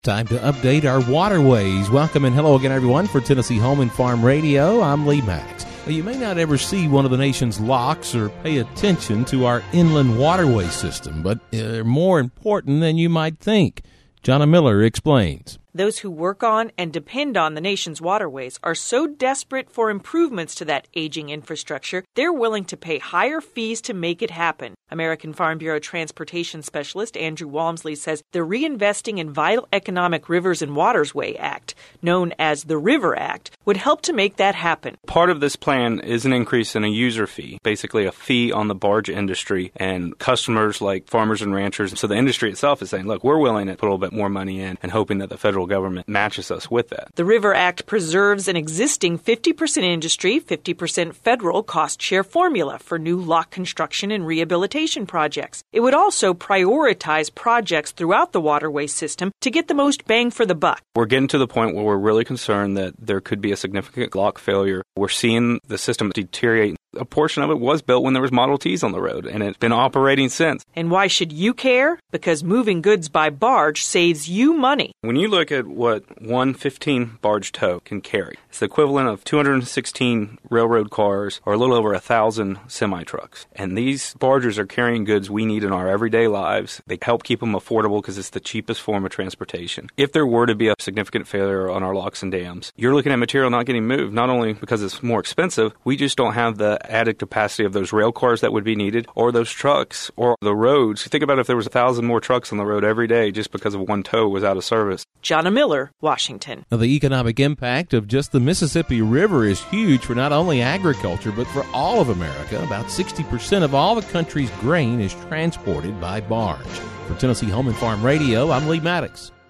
Time to update our waterways. Welcome and hello again, everyone, for Tennessee Home and Farm Radio. I'm Lee Maddox. Well, you may not ever see one of the nation's locks or pay attention to our inland waterway system, but they're more important than you might think. Jonna Miller explains. Those who work on and depend on the nation's waterways are so desperate for improvements to that aging infrastructure, they're willing to pay higher fees to make it happen. American Farm Bureau Transportation Specialist Andrew Walmsley says the Reinvesting in Vital Economic Rivers and Waterways Act, known as the River Act, would help to make that happen. Part of this plan is an increase in a user fee, basically a fee on the barge industry and customers like farmers and ranchers. So the industry itself is saying, look, we're willing to put a little bit more money in and hoping that the federal government matches us with that. The River Act preserves an existing 50% industry, 50% federal cost share formula for new lock construction and rehabilitation projects. It would also prioritize projects throughout the waterway system to get the most bang for the buck. We're getting to the point where we're really concerned that there could be a significant lock failure. We're seeing the system deteriorate. A portion of it was built when there was Model Ts on the road, and it's been operating since. And why should you care? Because moving goods by barge saves you money. When you look at what one 15 barge tow can carry, it's the equivalent of 216 railroad cars or a little over 1,000 semi-trucks. And these barges are carrying goods we need in our everyday lives. They help keep them affordable because it's the cheapest form of transportation. If there were to be a significant failure on our locks and dams, you're looking at material not getting moved, not only because it's more expensive, we just don't have the added capacity of those rail cars that would be needed, or those trucks, or the roads. Think about if there was 1,000 more trucks on the road every day just because of one tow was out of service. Jonna Miller, Washington. Now, the economic impact of just the Mississippi River is huge for not only agriculture, but for all of America. About 60% of all the country's grain is transported by barge. For Tennessee Home and Farm Radio, I'm Lee Maddox.